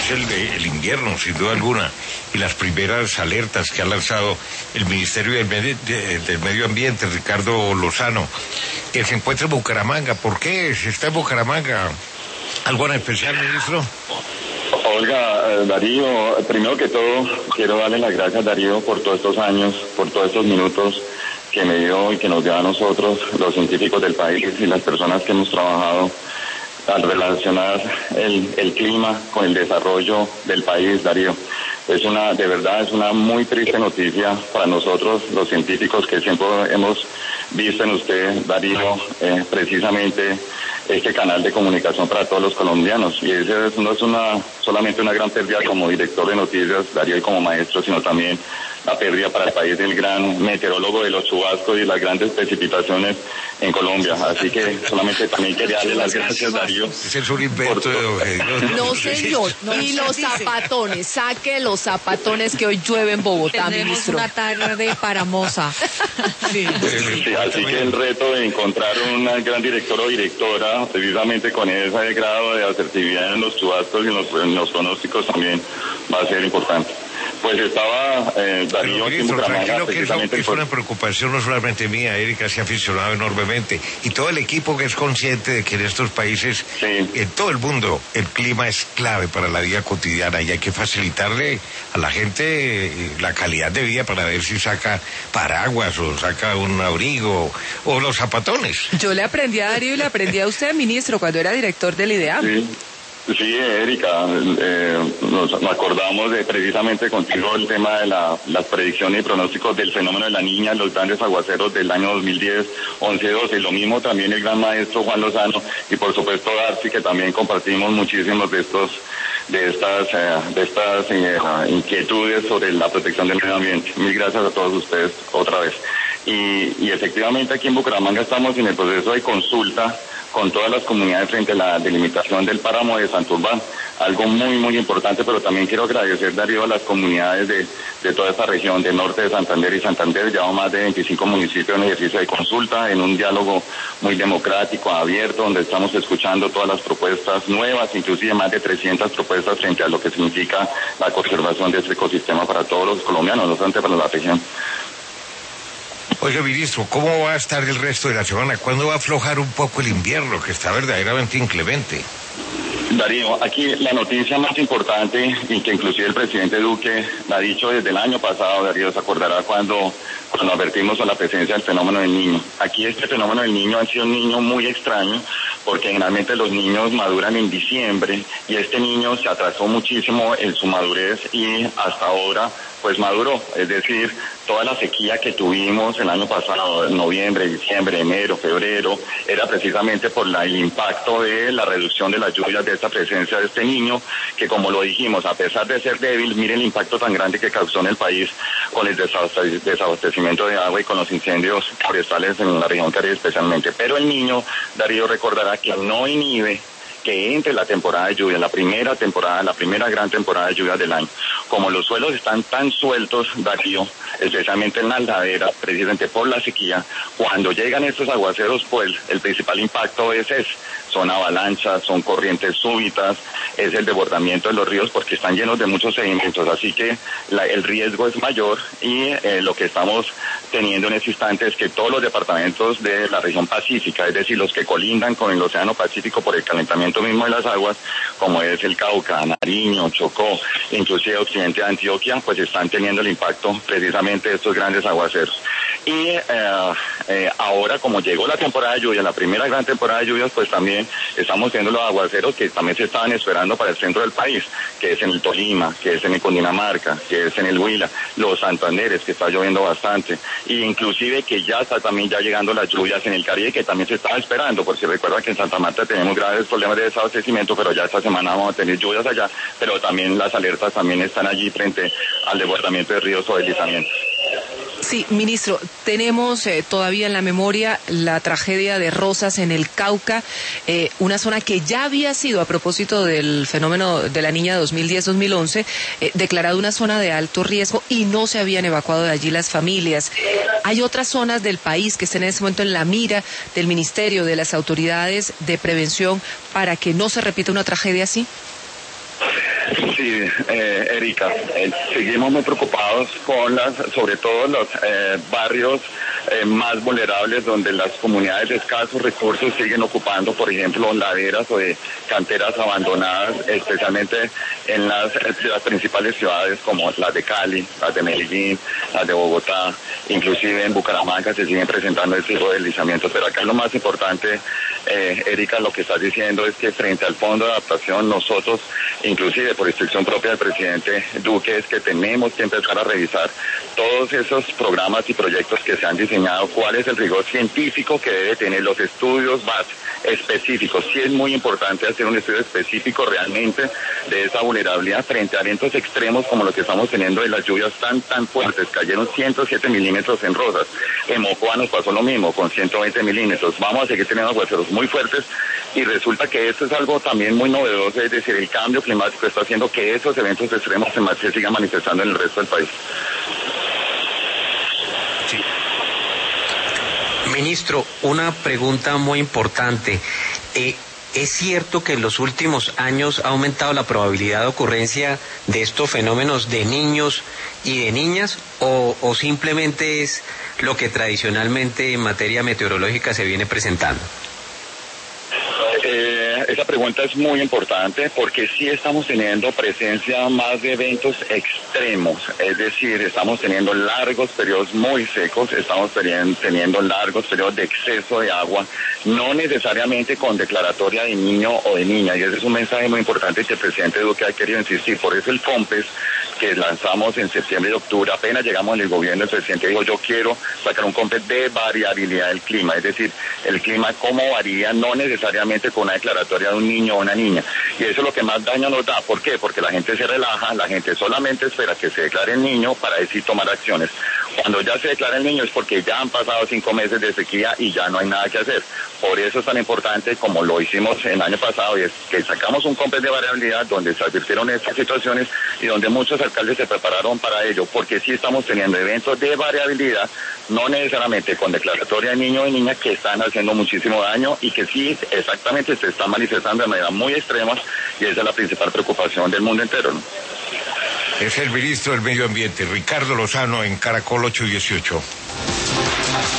es el invierno, sin duda alguna, y las primeras alertas que ha lanzado el Ministerio del Medio Ambiente, Ricardo Lozano, que se encuentra en Bucaramanga. ¿Por qué se está en Bucaramanga? ¿Algo en especial, ministro? Olga, Darío, primero que todo, quiero darle las gracias, Darío, por todos estos años, por todos estos minutos que me dio y que nos dio a nosotros, los científicos del país y las personas que hemos trabajado al relacionar el clima con el desarrollo del país, Darío. De verdad, es una muy triste noticia para nosotros, los científicos, que siempre hemos visto en usted, Darío, precisamente este canal de comunicación para todos los colombianos. Y eso no es solamente una gran pérdida como director de noticias, Darío, y como maestro, sino también la pérdida para el país del gran meteorólogo de los chubascos y las grandes precipitaciones en Colombia. Así que solamente también quería darle las gracias, Darío. Ese es un invento de Eugenio. No, señor. Y los zapatones, saque los zapatones que hoy llueve en Bogotá, Tenemos ministro. una tarde paramosa. Sí, así que el reto de encontrar una gran director o directora, precisamente con ese grado de asertividad en los chubascos y en los pronósticos, también va a ser importante. Pues estaba Darío, ministro, tranquilo, que eso es por... una preocupación no solamente mía. Erika se ha aficionado enormemente, y todo el equipo que es consciente de que en estos países, en todo el mundo, el clima es clave para la vida cotidiana, y hay que facilitarle a la gente la calidad de vida para ver si saca paraguas o saca un abrigo o los zapatones. Yo le aprendí a Darío y le aprendí a usted, ministro, cuando era director del IDEAM. Sí, Erika, nos acordamos de precisamente contigo el tema de las predicciones y pronósticos del fenómeno de la Niña, los grandes aguaceros del año 2010, 11, 12, lo mismo también el gran maestro Juan Lozano, y por supuesto Darcy, que también compartimos muchísimos de estas inquietudes sobre la protección del medio ambiente. Mil gracias a todos ustedes otra vez. Y efectivamente aquí en Bucaramanga estamos en el proceso de consulta con todas las comunidades frente a la delimitación del páramo de Santurbán, algo muy, muy importante, pero también quiero agradecer, Darío, a las comunidades de toda esta región, del norte de Santander y Santander. Llevamos más de 25 municipios en ejercicio de consulta, en un diálogo muy democrático, abierto, donde estamos escuchando todas las propuestas nuevas, inclusive más de 300 propuestas frente a lo que significa la conservación de este ecosistema para todos los colombianos, no solamente para la región. Oiga, ministro, ¿cómo va a estar el resto de la semana? ¿Cuándo va a aflojar un poco el invierno, que está verdaderamente inclemente? Darío, aquí la noticia más importante, y que inclusive el presidente Duque la ha dicho desde el año pasado, Darío, se acordará cuando advertimos a la presencia del fenómeno del niño. Aquí este fenómeno del niño ha sido un niño muy extraño, porque generalmente los niños maduran en diciembre, y este niño se atrasó muchísimo en su madurez y hasta ahora pues maduró, es decir, toda la sequía que tuvimos el año pasado, noviembre, diciembre, enero, febrero, era precisamente por el impacto de la reducción de las lluvias, de esta presencia de este niño, que como lo dijimos, a pesar de ser débil, mire el impacto tan grande que causó en el país con el desabastecimiento de agua y con los incendios forestales en la región Caribe especialmente. Pero el niño, Darío, recordará que no inhibe que entre la temporada de lluvia, la primera gran temporada de lluvia del año. Como los suelos están tan sueltos, Darío, especialmente en las laderas, precisamente por la sequía, cuando llegan estos aguaceros, pues el principal impacto es ese. Son avalanchas, son corrientes súbitas, es el desbordamiento de los ríos porque están llenos de muchos sedimentos, así que el riesgo es mayor, y lo que estamos teniendo en este instante es que todos los departamentos de la región pacífica, es decir, los que colindan con el Océano Pacífico por el calentamiento mismo de las aguas, como es el Cauca, Nariño, Chocó, inclusive occidente de Antioquia, pues están teniendo el impacto precisamente de estos grandes aguaceros. Y ahora, como llegó la temporada de lluvia, la primera gran temporada de lluvias, pues también estamos teniendo los aguaceros que también se estaban esperando para el centro del país, que es en el Tolima, que es en el Cundinamarca, que es en el Huila, los Santanderes, que está lloviendo bastante, e inclusive que ya está también ya llegando las lluvias en el Caribe, que también se estaba esperando, porque recuerda que en Santa Marta tenemos graves problemas de desabastecimiento, pero ya esta semana vamos a tener lluvias allá, pero también las alertas también están allí frente al desbordamiento de ríos o deslizamientos. Sí, ministro, tenemos todavía en la memoria la tragedia de Rosas en el Cauca, una zona que ya había sido, a propósito del fenómeno de la niña 2010-2011, declarada una zona de alto riesgo, y no se habían evacuado de allí las familias. ¿Hay otras zonas del país que estén en ese momento en la mira del ministerio, de las autoridades de prevención, para que no se repita una tragedia así? Sí, Erika, seguimos muy preocupados con sobre todo los barrios más vulnerables donde las comunidades de escasos recursos siguen ocupando, por ejemplo, laderas o de canteras abandonadas, especialmente en las principales ciudades como las de Cali, las de Medellín, las de Bogotá, inclusive en Bucaramanga se siguen presentando ese tipo de deslizamientos. Pero acá lo más importante, Erika, lo que estás diciendo es que frente al fondo de adaptación nosotros, inclusive por instrucción propia del presidente Duque, es que tenemos que empezar a revisar todos esos programas y proyectos que se han diseñado, cuál es el rigor científico que debe tener, los estudios específicos. Sí es muy importante hacer un estudio específico realmente de esa vulnerabilidad frente a eventos extremos como los que estamos teniendo de las lluvias tan fuertes. Cayeron 107 milímetros en Rosas. En Mocoa nos pasó lo mismo, con 120 milímetros. Vamos a seguir teniendo aguaceros muy fuertes y resulta que esto es algo también muy novedoso, es decir, el cambio climático está haciendo que esos eventos extremos se sigan manifestando en el resto del país. Sí. Ministro, una pregunta muy importante. ¿Es cierto que en los últimos años ha aumentado la probabilidad de ocurrencia de estos fenómenos de niños y de niñas o simplemente es lo que tradicionalmente en materia meteorológica se viene presentando? Esa pregunta es muy importante porque sí estamos teniendo presencia más de eventos extremos, es decir, estamos teniendo largos periodos muy secos, estamos teniendo largos periodos de exceso de agua, no necesariamente con declaratoria de niño o de niña, y ese es un mensaje muy importante que el presidente Duque ha querido insistir. Por eso el FOMPES que lanzamos en septiembre y octubre, apenas llegamos en el gobierno, el presidente dijo: yo quiero sacar un FOMPES de variabilidad del clima, es decir, el clima cómo varía, no necesariamente con una declaratoria de un niño o una niña, y eso es lo que más daño nos da. ¿Por qué? Porque la gente se relaja, la gente solamente espera que se declare el niño para decir tomar acciones. Cuando ya se declara el niño es porque ya han pasado 5 meses de sequía y ya no hay nada que hacer. Por eso es tan importante, como lo hicimos el año pasado, y es que sacamos un FOMPES de variabilidad donde se advirtieron estas situaciones y donde muchos alcaldes se prepararon para ello, porque sí estamos teniendo eventos de variabilidad, no necesariamente con declaratoria de niño o de niña, que están haciendo muchísimo daño y que sí exactamente se están manifestando de manera muy extrema, y esa es la principal preocupación del mundo entero, ¿no? Es el ministro del Medio Ambiente, Ricardo Lozano, en Caracol 818.